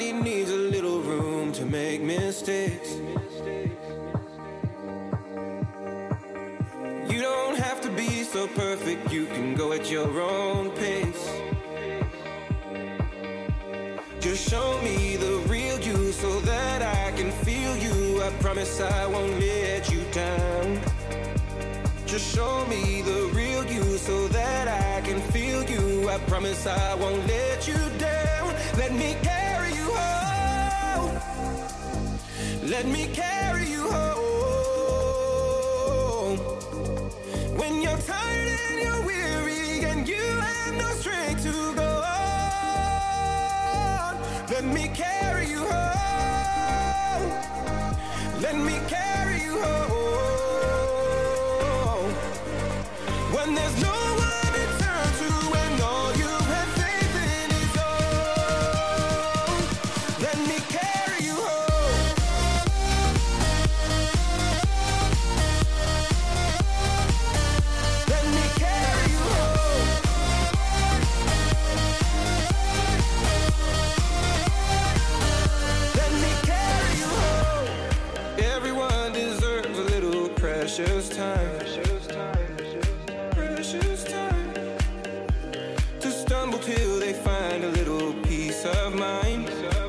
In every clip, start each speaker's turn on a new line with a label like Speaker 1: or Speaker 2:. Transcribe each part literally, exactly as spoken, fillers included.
Speaker 1: Everybody needs a little room to make mistakes. You don't have to be so perfect, you can go at your own pace. Just show me the real you so that I can feel you. I promise I won't let you down. Just show me the real you so that I can feel you. I promise I won't let you down. Let me carry you home. Let me carry you home. When you're tired and you're weary and you have no strength to go on, let me carry you home. Let me carry you home. When there's no one to turn to and all you've had faith in is home, let me carry you home. Let me carry you home. Let me carry you home. Everyone deserves a little precious time. Precious time to stumble till they find a little peace of mind.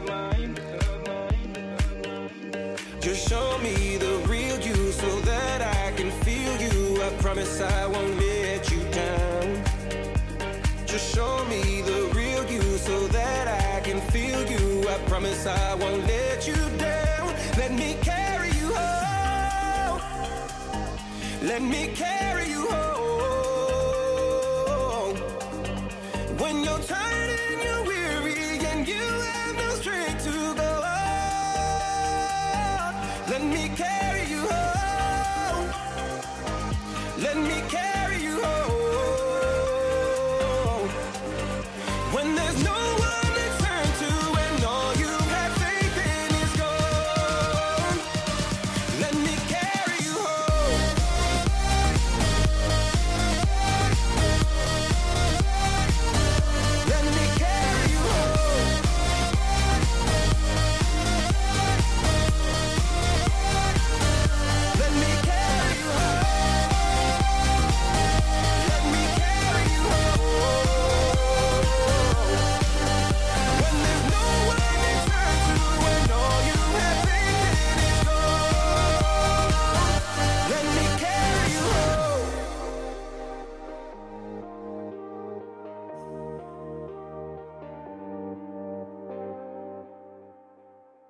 Speaker 1: Just show me the real you so that I can feel you. I promise I won't let you down. Just show me the real you so that I can feel you. I promise I won't let you down. Let me carry you home. Let me carry you home. When you're tired and you're weary and you have no strength to go on, let me carry